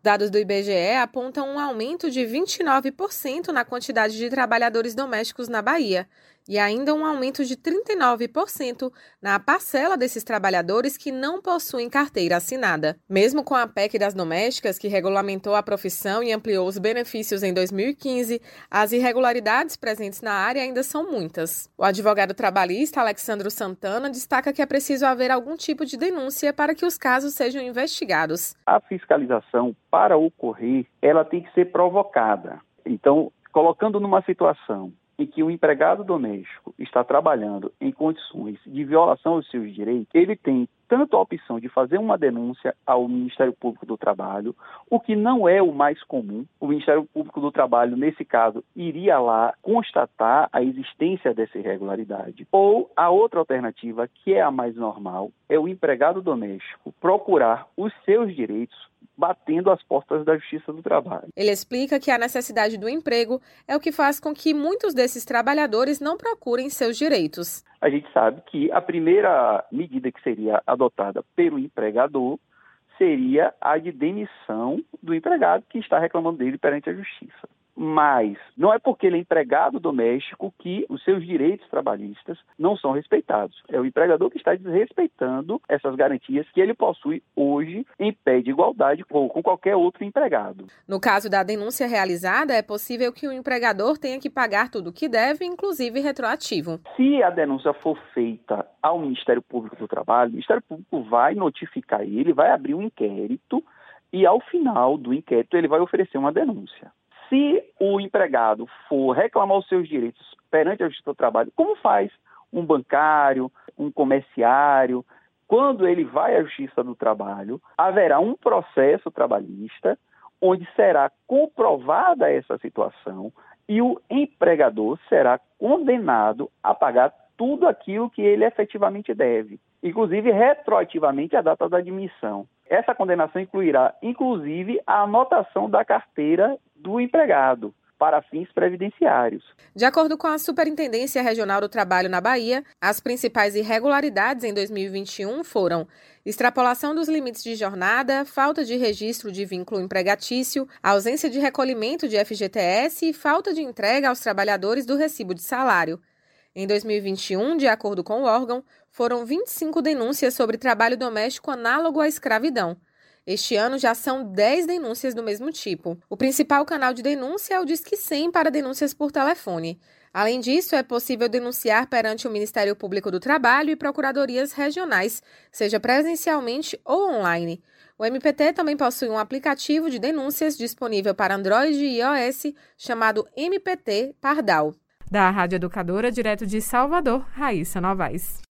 Dados do IBGE apontam um aumento de 29% na quantidade de trabalhadores domésticos na Bahia e ainda um aumento de 39% na parcela desses trabalhadores que não possuem carteira assinada. Mesmo com a PEC das domésticas, que regulamentou a profissão e ampliou os benefícios em 2015, as irregularidades presentes na área ainda são muitas. O advogado trabalhista Alexandro Santana destaca que é preciso haver algum tipo de denúncia para que os casos sejam investigados. A fiscalização, para ocorrer, ela tem que ser provocada. Então, colocando numa situação em que o empregado doméstico está trabalhando em condições de violação aos seus direitos, ele tem tanto a opção de fazer uma denúncia ao Ministério Público do Trabalho, o que não é o mais comum. O Ministério Público do Trabalho, nesse caso, iria lá constatar a existência dessa irregularidade. Ou a outra alternativa, que é a mais normal, é o empregado doméstico procurar os seus direitos batendo as portas da Justiça do Trabalho. Ele explica que a necessidade do emprego é o que faz com que muitos desses trabalhadores não procurem seus direitos. A gente sabe que a primeira medida que seria adotada pelo empregador seria a de demissão do empregado que está reclamando dele perante a Justiça. Mas não é porque ele é empregado doméstico que os seus direitos trabalhistas não são respeitados. É o empregador que está desrespeitando essas garantias que ele possui hoje em pé de igualdade com qualquer outro empregado. No caso da denúncia realizada, é possível que o empregador tenha que pagar tudo o que deve, inclusive retroativo. Se a denúncia for feita ao Ministério Público do Trabalho, o Ministério Público vai notificar ele, vai abrir um inquérito e, ao final do inquérito, ele vai oferecer uma denúncia. Se o empregado for reclamar os seus direitos perante a Justiça do Trabalho, como faz um bancário, um comerciário, quando ele vai à Justiça do Trabalho, haverá um processo trabalhista onde será comprovada essa situação e o empregador será condenado a pagar tudo aquilo que ele efetivamente deve, inclusive retroativamente à data da admissão. Essa condenação incluirá, inclusive, a anotação da carteira do empregado para fins previdenciários. De acordo com a Superintendência Regional do Trabalho na Bahia, as principais irregularidades em 2021 foram extrapolação dos limites de jornada, falta de registro de vínculo empregatício, ausência de recolhimento de FGTS e falta de entrega aos trabalhadores do recibo de salário. Em 2021, de acordo com o órgão, foram 25 denúncias sobre trabalho doméstico análogo à escravidão. Este ano já são 10 denúncias do mesmo tipo. O principal canal de denúncia é o Disque 100 para denúncias por telefone. Além disso, é possível denunciar perante o Ministério Público do Trabalho e procuradorias regionais, seja presencialmente ou online. O MPT também possui um aplicativo de denúncias disponível para Android e iOS chamado MPT Pardal. Da Rádio Educadora, direto de Salvador, Raíssa Novaes.